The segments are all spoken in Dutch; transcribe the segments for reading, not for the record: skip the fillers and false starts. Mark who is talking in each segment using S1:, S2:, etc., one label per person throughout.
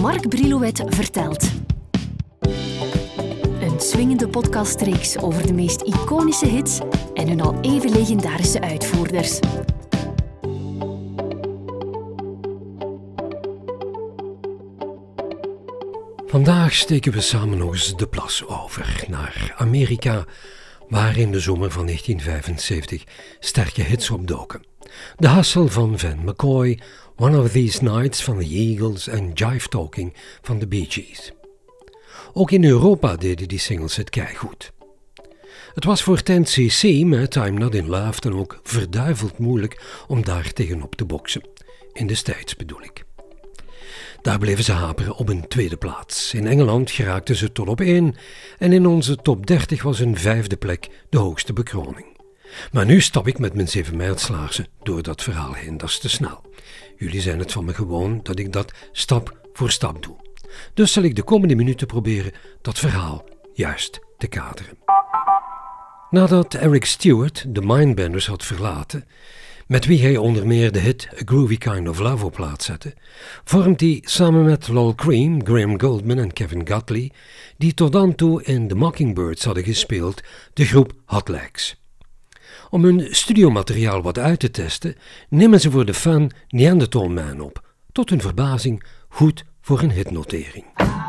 S1: Mark Brilouet vertelt. Een swingende podcastreeks over de meest iconische hits en hun al even legendarische uitvoerders.
S2: Vandaag steken we samen nog eens de plas over naar Amerika, waar in de zomer van 1975 sterke hits opdoken. The Hustle van Van McCoy, One of These Nights van The Eagles en Jive Talking van The Bee Gees. Ook in Europa deden die singles het keigoed. Het was voor 10cc met I'm Not In Love dan ook verduiveld moeilijk om daar tegenop te boksen. In de States bedoel ik. Daar bleven ze haperen op een tweede plaats. In Engeland geraakten ze tot op 1 en in onze top 30 was een 5e plek de hoogste bekroning. Maar nu stap ik met mijn 7 mijlslaarzen door dat verhaal heen, dat is te snel. Jullie zijn het van me gewoon dat ik dat stap voor stap doe. Dus zal ik de komende minuten proberen dat verhaal juist te kaderen. Nadat Eric Stewart de Mindbenders had verlaten, met wie hij onder meer de hit A Groovy Kind of Love op plaats zette, vormt hij samen met Lol Creme, Graham Gouldman en Kevin Godley, die tot dan toe in The Mockingbirds hadden gespeeld, de groep Hot Legs. Om hun studiomateriaal wat uit te testen, nemen ze voor de fan Neanderthal Man op, tot hun verbazing goed voor een hitnotering.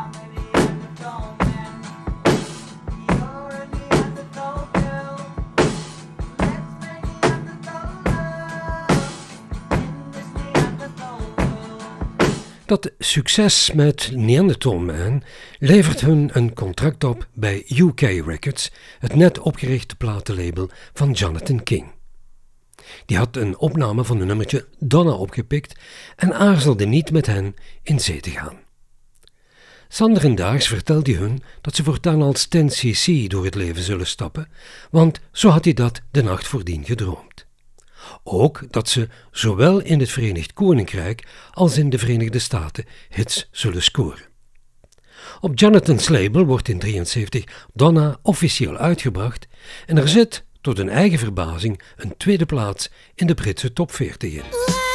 S2: Dat succes met Neanderthal Man levert hun een contract op bij UK Records, het net opgerichte platenlabel van Jonathan King. Die had een opname van een nummertje Donna opgepikt en aarzelde niet met hen in zee te gaan. Sanderendaags vertelde hij hun dat ze voortaan als 10cc door het leven zullen stappen, want zo had hij dat de nacht voordien gedroomd. Ook dat ze zowel in het Verenigd Koninkrijk als in de Verenigde Staten hits zullen scoren. Op Jonathan's label wordt in 1973 Donna officieel uitgebracht en er zit, tot hun eigen verbazing, een tweede plaats in de Britse top 40 in.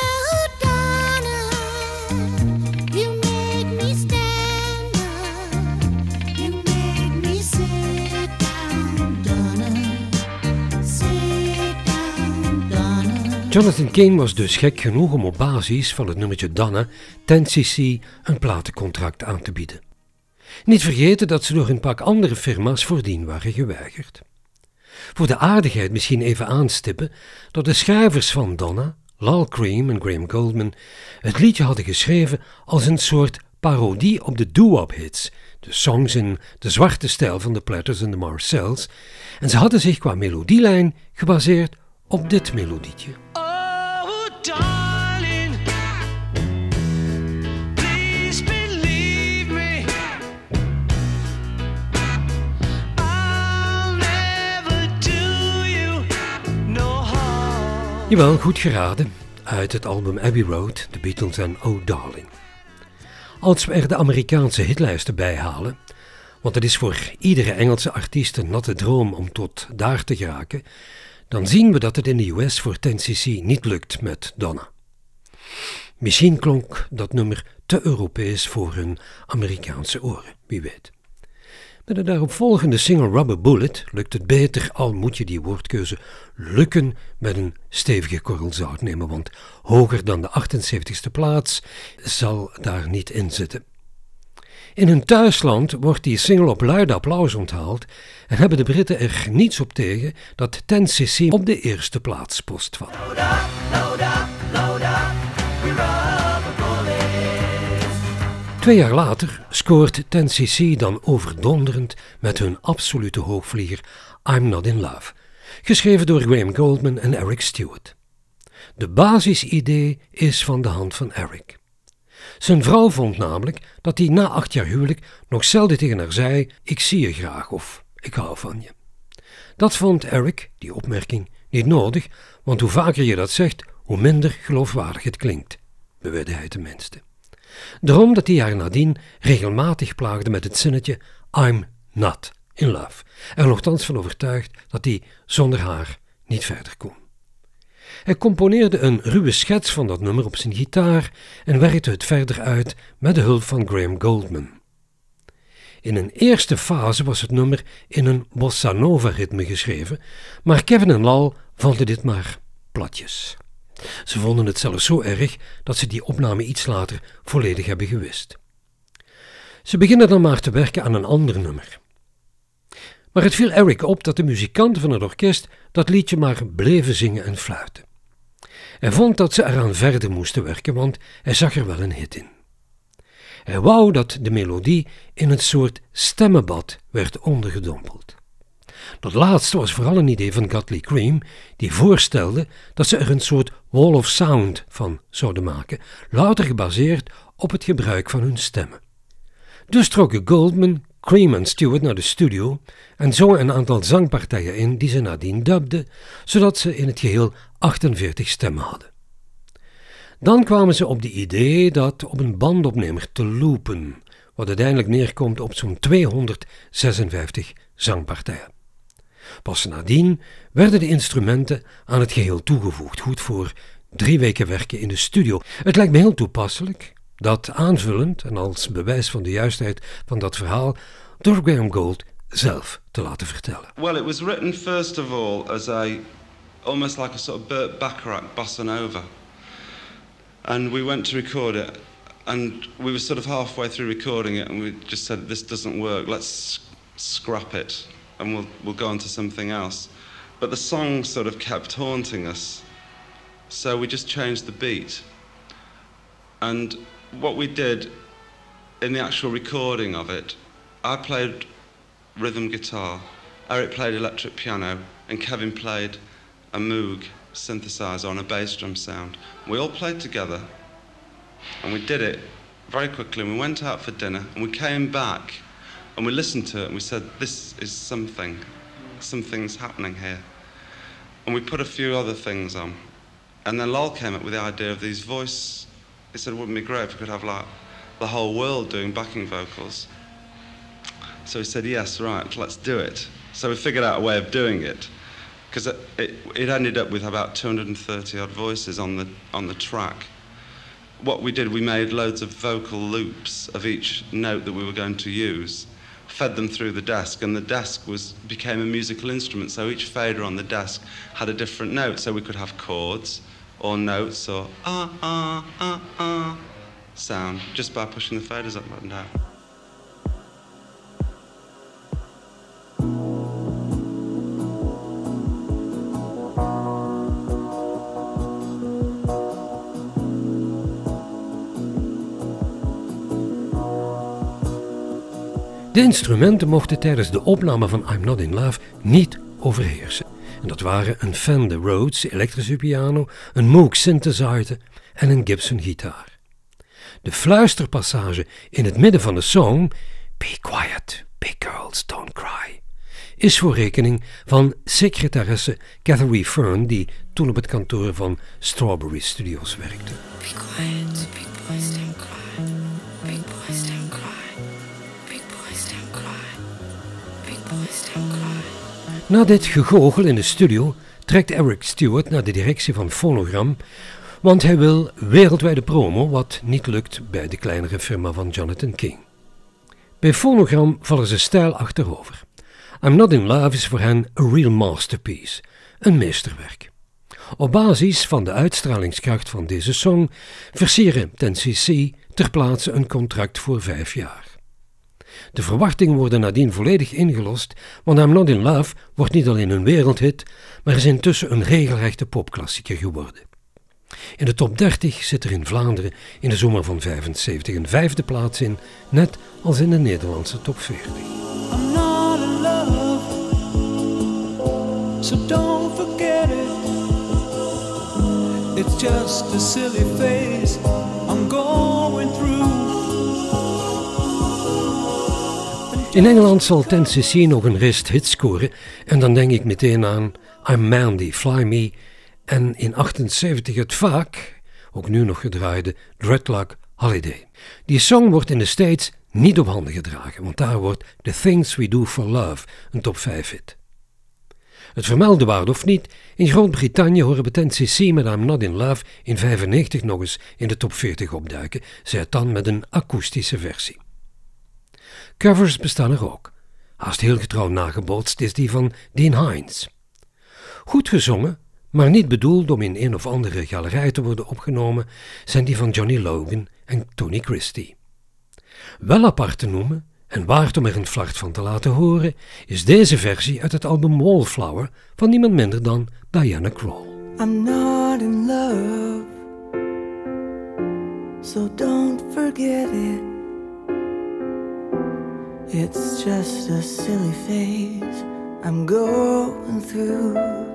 S2: Jonathan King was dus gek genoeg om op basis van het nummertje Donna 10cc een platencontract aan te bieden. Niet vergeten dat ze door een pak andere firma's voordien waren geweigerd. Voor de aardigheid misschien even aanstippen dat de schrijvers van Donna, Lol Creme en Graham Gouldman, het liedje hadden geschreven als een soort parodie op de doo-wop hits, de songs in de zwarte stijl van de Platters en de Marcells, en ze hadden zich qua melodielijn gebaseerd op dit melodietje.
S3: Darling, please believe me, I'll never do you no harm.
S2: Jawel, goed geraden. Uit het album Abbey Road, The Beatles en Oh Darling. Als we er de Amerikaanse hitlijsten bij halen, want het is voor iedere Engelse artiest een natte droom om tot daar te geraken, dan zien we dat het in de US voor 10cc niet lukt met Donna. Misschien klonk dat nummer te Europees voor hun Amerikaanse oren, wie weet. Met de daaropvolgende single Rubber Bullet lukt het beter, al moet je die woordkeuze lukken met een stevige korrel zout nemen, want hoger dan de 78ste plaats zal daar niet in zitten. In hun thuisland wordt die single op luid applaus onthaald en hebben de Britten er niets op tegen dat 10cc op de eerste plaats postvat.
S3: Load up, load up, load up, we rubber bullets.
S2: 2 jaar later scoort 10cc dan overdonderend met hun absolute hoogvlieger I'm Not In Love, geschreven door Graham Gouldman en Eric Stewart. De basisidee is van de hand van Eric. Zijn vrouw vond namelijk dat hij na 8 jaar huwelijk nog zelden tegen haar zei: ik zie je graag of ik hou van je. Dat vond Eric, die opmerking, niet nodig, want hoe vaker je dat zegt, hoe minder geloofwaardig het klinkt, beweerde hij tenminste. Daarom dat hij haar nadien regelmatig plaagde met het zinnetje I'm not in love, er nogthans van overtuigd dat hij zonder haar niet verder kon. Hij componeerde een ruwe schets van dat nummer op zijn gitaar en werkte het verder uit met de hulp van Graham Gouldman. In een eerste fase was het nummer in een bossa nova ritme geschreven, maar Kevin en Lal vonden dit maar platjes. Ze vonden het zelfs zo erg dat ze die opname iets later volledig hebben gewist. Ze beginnen dan maar te werken aan een ander nummer. Maar het viel Eric op dat de muzikanten van het orkest dat liedje maar bleven zingen en fluiten. Hij vond dat ze eraan verder moesten werken, want hij zag er wel een hit in. Hij wou dat de melodie in een soort stemmenbad werd ondergedompeld. Dat laatste was vooral een idee van Godley Creme, die voorstelde dat ze er een soort wall of sound van zouden maken, louter gebaseerd op het gebruik van hun stemmen. Dus trokken Gouldman, Creme en Stewart naar de studio en zongen een aantal zangpartijen in die ze nadien dubden, zodat ze in het geheel 48 stemmen hadden. Dan kwamen ze op de idee dat op een bandopnemer te loopen, wat uiteindelijk neerkomt op zo'n 256 zangpartijen. Pas nadien werden de instrumenten aan het geheel toegevoegd, goed voor 3 weken werken in de studio. Het lijkt me heel toepasselijk dat aanvullend en als bewijs van de juistheid van dat verhaal door Graham Gould zelf te laten vertellen.
S4: Well, it was written first of all as almost like a sort of Burt Bacharach bossa nova. And we went to record it, and we were sort of halfway through recording it, and we just said, this doesn't work, let's scrap it, and we'll go on to something else. But the song sort of kept haunting us, so we just changed the beat. And what we did in the actual recording of it, I played rhythm guitar, Eric played electric piano, and Kevin played a Moog synthesizer on a bass drum sound. We all played together, and we did it very quickly, and we went out for dinner, and we came back, and we listened to it, and we said, this is something's happening here. And we put a few other things on, and then Lol came up with the idea of these voice. He said, wouldn't it be great if we could have like the whole world doing backing vocals? So he said, yes, right, let's do it. So we figured out a way of doing it, because it ended up with about 230 odd voices on the track. What we did, we made loads of vocal loops of each note that we were going to use, fed them through the desk, and the desk became a musical instrument, so each fader on the desk had a different note, so we could have chords or notes or sound just by pushing the faders up and down.
S2: De instrumenten mochten tijdens de opname van I'm Not In Love niet overheersen. En dat waren een Fender Rhodes elektrische piano, een Moog synthesizer en een Gibson gitaar. De fluisterpassage in het midden van de song, Be quiet, big girls don't cry, is voor rekening van secretaresse Catherine Fern, die toen op het kantoor van Strawberry Studios werkte.
S5: Be quiet, big boys don't cry. Big boys don't cry. Big boys don't cry. Big boys don't cry.
S2: Na dit gegoochel in de studio trekt Eric Stewart naar de directie van Phonogram, want hij wil wereldwijde promo, wat niet lukt bij de kleinere firma van Jonathan King. Bij Phonogram vallen ze steil achterover. I'm Not In Love is voor hen a real masterpiece, een meesterwerk. Op basis van de uitstralingskracht van deze song versieren 10cc ter plaatse een contract voor 5 jaar. De verwachtingen worden nadien volledig ingelost, want I'm Not In Love wordt niet alleen een wereldhit, maar is intussen een regelrechte popklassieker geworden. In de top 30 zit er in Vlaanderen in de zomer van 75 een 5e plaats in, net als in de Nederlandse top 40.
S3: I'm not in love, so don't forget it. It's just a silly phase I'm going through.
S2: In Engeland zal 10cc nog een rest hits scoren en dan denk ik meteen aan I'm Mandy, Fly Me en in 78 het vaak, ook nu nog gedraaide, Dreadlock Holiday. Die song wordt in de States niet op handen gedragen, want daar wordt The Things We Do For Love een top 5 hit. Het vermelden waard of niet, in Groot-Brittannië horen we 10cc met I'm Not In Love in 1995 nog eens in de top 40 opduiken, zij het dan met een akoestische versie. Covers bestaan er ook. Haast heel getrouw nagebootst is die van Dean Hines. Goed gezongen, maar niet bedoeld om in een of andere galerij te worden opgenomen, zijn die van Johnny Logan en Tony Christie. Wel apart te noemen, en waard om er een flart van te laten horen, is deze versie uit het album Wallflower van niemand minder dan Diana Krall.
S3: I'm not in love, so don't forget it. It's just a silly phase I'm going through.